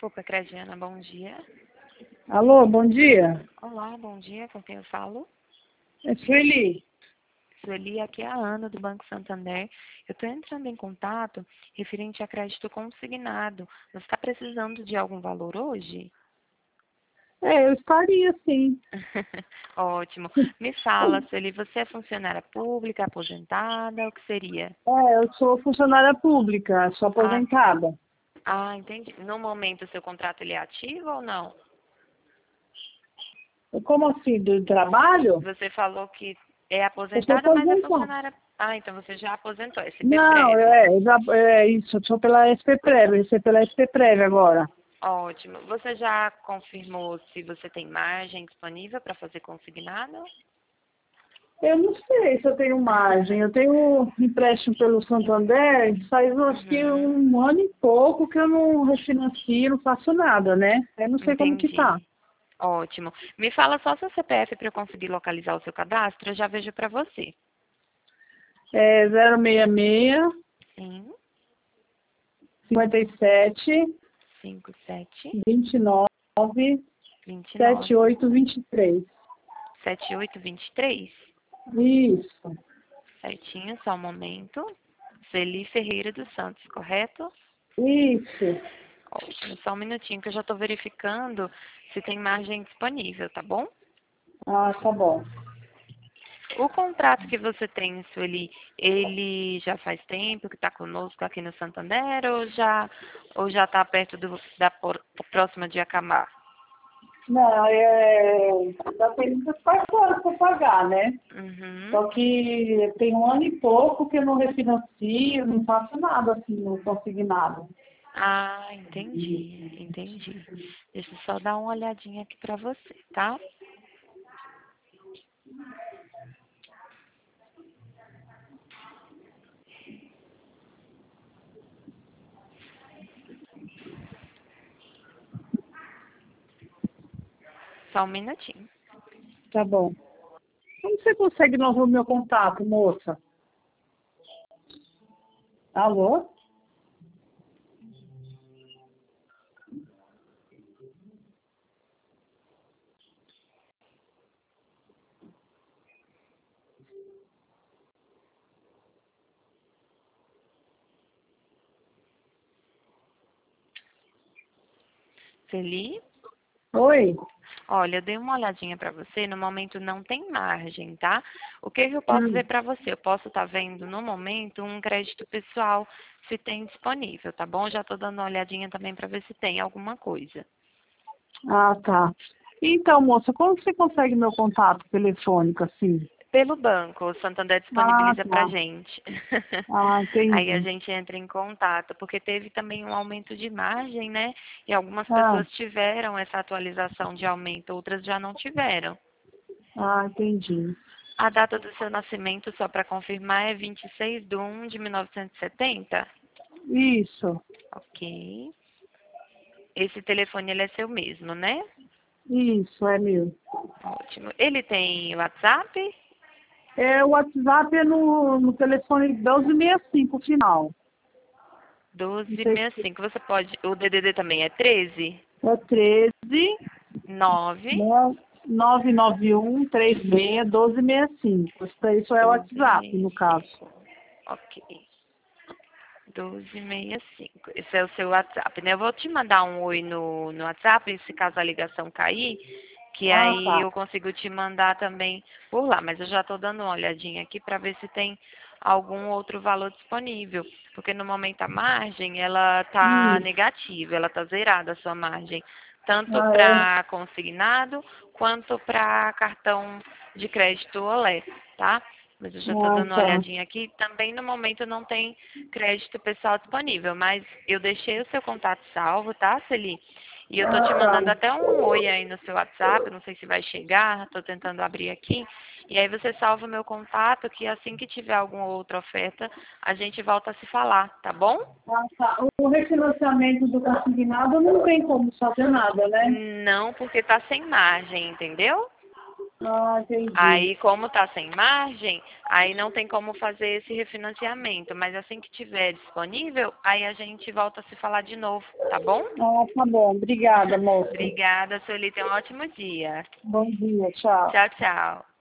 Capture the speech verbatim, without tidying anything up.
Desculpa, Crediana, bom dia. Alô, bom dia. Olá, bom dia, com quem eu falo? É Sueli. Sueli, aqui é a Ana, do Banco Santander. Eu estou entrando em contato referente a crédito consignado. Você está precisando de algum valor hoje? É, eu estaria sim. Ótimo. Me fala, Sueli, você é funcionária pública, aposentada, o que seria? É, eu sou funcionária pública, sou Ah, aposentada. ah, entendi. No momento, o seu contrato ele é ativo ou não? Como assim, do trabalho? Você falou que é Eu sou aposentada, mas é aposentada. funcionária. Ah, então você já aposentou, S P Não, Prev. é, eu já- é isso, eu sou pela S P Prev, eu sou pela S P Prev agora. Ótimo. Você já confirmou se você tem margem disponível para fazer consignado? Eu não sei se eu tenho margem, eu tenho empréstimo pelo Santander, faz acho que Uhum. um ano e pouco que eu não refinancio, não faço nada, né? Eu não sei como que Entendi. tá. Ótimo. Me fala só seu C P F para eu conseguir localizar o seu cadastro, eu já vejo para você. É zero seis seis, Sim. cinquenta e sete, cinco sete vinte e nove, vinte e setenta e nove oito, vinte e três. setenta e oito vinte e três. Isso, Certinho, só um momento. Celi Ferreira dos Santos, correto? isso. Ótimo, só um minutinho que eu já estou verificando se tem margem disponível, tá bom? Ah, tá bom. O contrato que você tem, Sueli, ele já faz tempo que está conosco aqui no Santander ou já ou já está perto do, da por, próxima de acabar? Não, é, já tem muitas parcelas para pagar, né? Uhum. Só que tem um ano e pouco que eu não refinancio, não faço nada assim, não consegui nada. Ah, entendi, entendi. Deixa eu só dar uma olhadinha aqui para você, tá? Só um minutinho. Tá bom. Como você consegue novo o meu contato, moça? Alô? Celi? Oi? Olha, eu dei uma olhadinha para você, no momento não tem margem, tá? O que que eu posso ver Hum. para você? Eu posso estar vendo no momento um crédito pessoal, se tem disponível, tá bom? Já estou dando uma olhadinha também para ver se tem alguma coisa. Ah, tá. Então, moça, como você consegue meu contato telefônico assim? Pelo banco, o Santander Ah, disponibiliza para tá. gente. Ah, Aí a entendi. gente entra em contato, porque teve também um aumento de margem, né? E algumas Ah, pessoas tiveram essa atualização de aumento, outras já não tiveram. ah, entendi. A data do seu nascimento, só para confirmar, é vinte e seis de um de mil novecentos e setenta? Isso, Ok. Esse telefone ele é seu mesmo, né? isso, é meu. Ótimo. Ele tem WhatsApp? É, o WhatsApp é no, no telefone doze sessenta e cinco final. Não sei se doze sessenta e cinco. Você pode. O D D D também é treze? é treze, nove né? nove nove um, três seis, doze sessenta e cinco. Isso aí só é o WhatsApp, no caso. doze sessenta e cinco. Ok. doze sessenta e cinco. Esse é o seu WhatsApp, né? Eu vou te mandar um oi no, no WhatsApp, se caso a ligação cair, que Ah, aí tá. eu consigo te mandar também por lá. Mas eu já estou dando uma olhadinha aqui para ver se tem algum outro valor disponível. Porque no momento a margem, ela tá Isso. negativa, ela tá zerada a sua margem. Tanto Ah, é? para consignado, quanto para cartão de crédito Olé, tá? Mas eu já estou Ah, dando uma tá. olhadinha aqui. Também no momento não tem crédito pessoal disponível, mas eu deixei o seu contato salvo, tá, Celi? E eu tô te Ah, tá. mandando até um oi aí no seu WhatsApp, não sei se vai chegar, tô tentando abrir aqui. E aí você salva o meu contato, que assim que tiver alguma outra oferta, a gente volta a se falar, tá bom? Ah, tá. O refinanciamento do consignado não tem como fazer nada, né? Não, porque tá sem margem, entendeu? Ah, entendi. Aí, como tá sem margem, aí não tem como fazer esse refinanciamento. Mas assim que tiver disponível, aí a gente volta a se falar de novo, tá bom? Ah, tá bom. Obrigada, moça. Obrigada, Sueli. Tenha um ótimo dia. Bom dia, tchau. Tchau, tchau.